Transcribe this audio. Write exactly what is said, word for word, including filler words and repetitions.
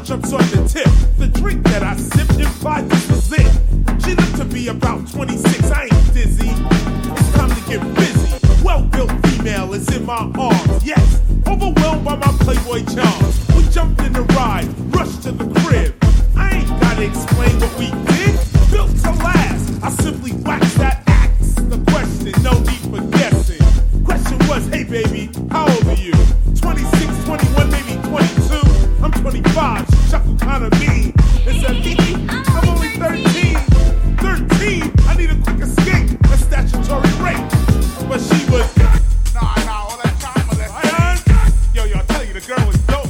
jumps on the tip. The drink that I sipped implied this was it. She looked to be about twenty-six, I ain't dizzy. It's time to get busy. Well-built female is in my arms, yes. Overwhelmed by my Playboy charms. We jumped in the ride, rushed to the crib. I ain't gotta explain what we did. Built to last, I simply waxed that axe. The question, no need for guessing. Question was, hey baby, how old are you? twenty-six, twenty-one, maybe twenty-two. I'm twenty-five, she chuckled kinda mean. It's a Kiki, I'm only thirteen. thirteen, I need a quick escape. That's statutory rape. But she was, nah, nah, all that time, all that time. Yo, yo, I tell you, the girl was dope.